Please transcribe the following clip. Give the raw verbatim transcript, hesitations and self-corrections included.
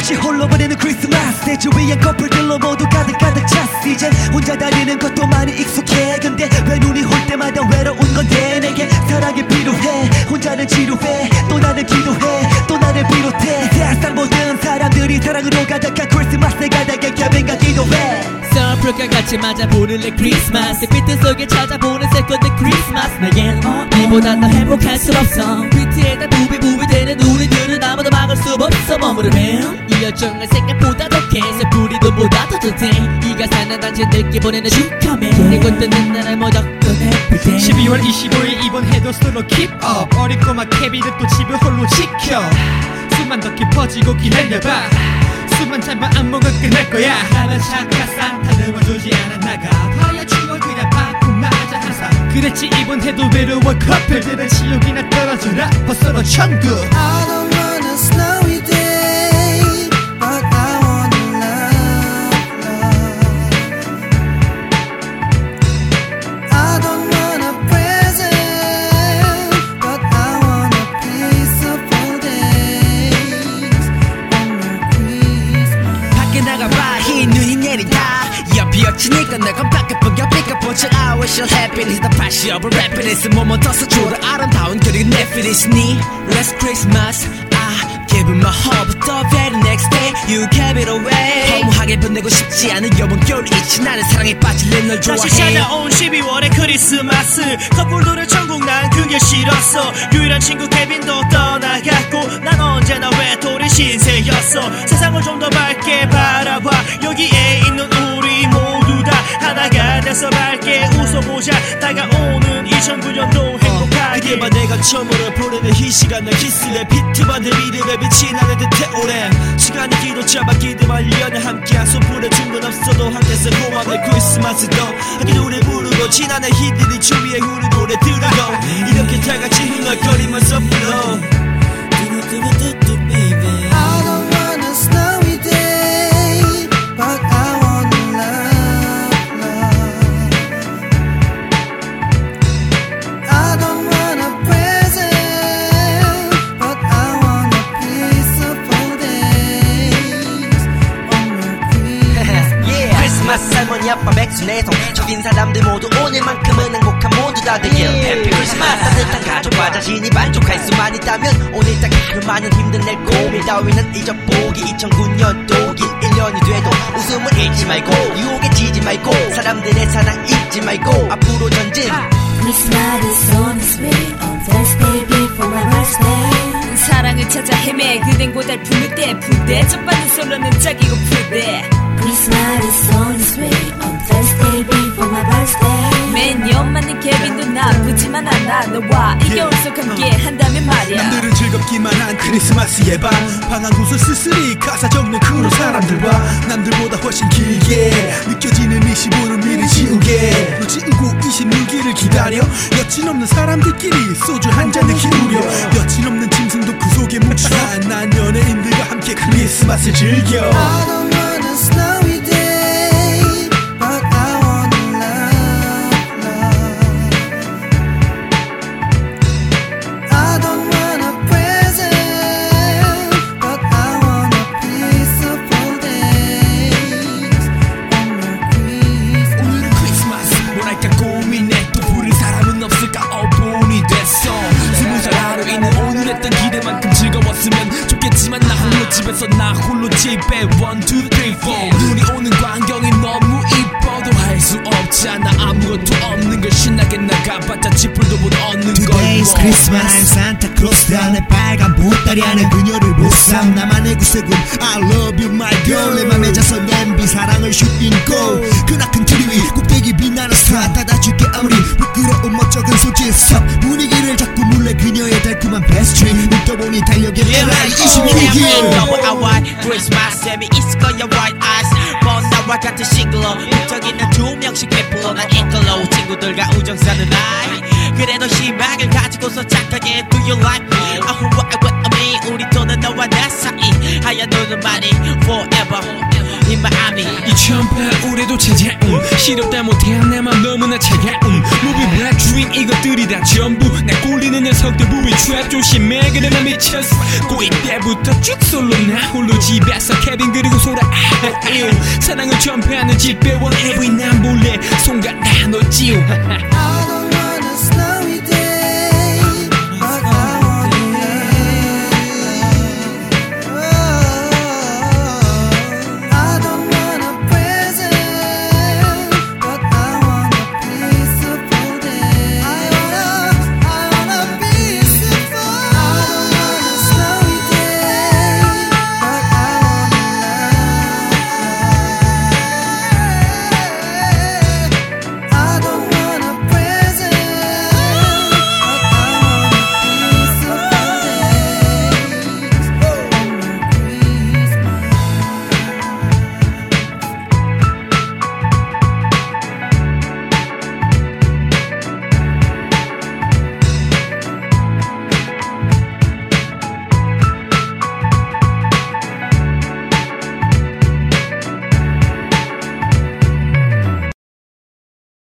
없이 홀로 보내는 크리스마스 내 주위엔 커플들로 모두 가득가득 찼어 이젠 혼자 다니는 것도 많이 익숙해 근데 왜 눈이 올 때마다 외로운 건데 내게 사랑이 필요해 혼자는 지루해 또 나는 기도해 또 나를 비롯해 세상 모든 사람들이 사랑으로 가득한 크리스마스에 가득한 캠핑과 기도해 서프가 같이 맞아보는 내 크리스마스 빛들 속에 찾아보는 세컨드 크리스마스 내겐 이보다 더 행복할 수 없어 피티에다 부비부비 되는 우리들은 아무도 막을 수 없어 머무르면 이 열정은 생각보다 더해 새뿌리도 보다 더 좋대 이 가사는 단지 늦게 보내는 축하맨 내 꽃드는 나를 모닥던 해피데이 십이월 이십오일 이번 해도 솔로 keep up 어린 꼬마 케비는 또 집을 홀로 지켜 숨만 더 깊어지고 기다려봐 숨만 참아 안목은 끝날 거야 나는 착한 산타는 와주지 않아 나가 봐야 추월 그냥 받고 맞아 항상 그랬지 이번 해도 외로워 커플들은 지옥이나 떨어져라 벌써로 천국 I don't want a snowy day but I want love, love. I don't want a present but I want a peaceful days on Christmas 밖에 나가봐 흰 눈이 내린다 옆이 엎치니까 널 깜빡깜빡 옆이가 보자 I wish you happiness 다 다시 업을 happiness 몸은 떠서 줘라 아름다운 그리고 내 feeling이니 Last Christmas I give you my heart but the very next day you gave it away 허무하게 보내고 싶지 않은 여번 겨울 잊지 나는 사랑에 빠질래 널 좋아해 다시 찾아온 십이월의 크리스마스 커플들의 천국 난 그게 싫었어 유일한 친구 케빈도 떠나갔고 난 언제나 외톨이 신세였어 세상을 좀 더 밝게 바라봐 여기에 있는 우리 모두 다 하나가 돼서 밝게 웃어보자 다가오는 이천구년도 행복하게 그게 봐 내가 처음으로 보내는 이 시간을 키스해 비트반의 미래에 빛이 나는 듯해 오래 시간이 길어 잡아 기대만 일 년에 함께한 소풀에 준 건 없어도 함께서 고마운 크리스마스도 함께 노래 부르고 지난해 히들이 주위에 우리 노래 들으고 이렇게 다같이 흥얼거리면서 불러 두두두두두 baby I don't want a snowy day but I want love, love. I don't want a present but I want a peaceful days on Christmas yeah. 크리스마스 할머니 아빠 맥주 내성 적인 사람들 모두 오늘만큼은 행복한 모두 다 되길 해피 크리스마스 따뜻한 가족과 자신이 만족할 수만 있다면 오늘 딱 하루만은 힘든 내 고민 따위는 잊어보기 이천구년도 긴 일 년이 돼도 웃음을 잃지 말고 유혹에 지지 말고 사람들의 사랑 잊지 말고 앞으로 전진 Christmas is on its way on Thursday before my birthday 사랑을 찾아 헤매 그댄 고달픔을 때풀때 첫받은 솔로는 짝이고 풀때 Christmas is on its way on Thursday before my birthday 매년 맞는 케빈도 나쁘지만 않아 너와 이 겨울 속 함께 한다면 말이야 남들은 즐겁기만 한 크리스마스의 밤 방 한 곳을 쓸쓸히 가사 적는 크루 사람들과 남들보다 훨씬 길게 느껴지는 이 시부를 미리 지우게 너 지우고 이십육일을 기다려 여친 없는 사람들끼리 소주 한잔을 기울여 여친 없는 짐승도 그 속에 뭉쳐 난 연예인들과 함께 크리스마스를 즐겨 I don't want a snowy day but I want love, love. I don't want a present but I want a peaceful days on Christmas 오늘은 크리스마스 뭐랄까 고민해 또 부를 사람은 없을까 어본이 됐어 스무 살 하루 있는 오늘 했던 기대만큼 즐거웠으면 좋겠지만 나 홀로 집에서 나 홀로 집에 one two three four 눈이 오는 광경이 너무 이뻐도 할 수 없잖아 아무것도 없는 걸 신나게 나가봤자 지풀도 못 얻는 걸 Today's Christmas 산타클로스 안에 빨간 보따리 안에 그녀를 못 삼 나만의 구세군 I love you my girl 내 맘에 자서 냄비 사랑을 슈인고 그나큰 트리 위 꼭대기 빛나는 스타 닫아줄게 아무리 부끄러운 멋쩍은 손짓섭 분위기를 자꾸 물래 그녀의 달콤한 패스트리 눈 떠보니 달력에 에라이 이십육일 I want Christmas 재미있을 거야 white eyes 번나와 같은 싱글러 저기는 두 명씩 베풀어 난 이끌러 친구들과 우정 사는 나이 그래도 희망을 가지고서 착하게 Do you like me? Oh, what, what, I mean 우리 또는 너와 내 사이 하얀 눈은 많이 forever 이 마음이 이천팔 올해도 차가운 시력 다 못해야 내 맘 너무나 차가운 무비 wet dream 이것들이 다 전부 날 꼴리는 녀석들 부위 트랩 조심해 그래 난 미쳤어 고이 때부터 쭉 솔로 나 홀로 집에서 케빈 그리고 소라 아, 일 사랑을 전폐하는 집배원 every 난 몰래 손가락 너 지우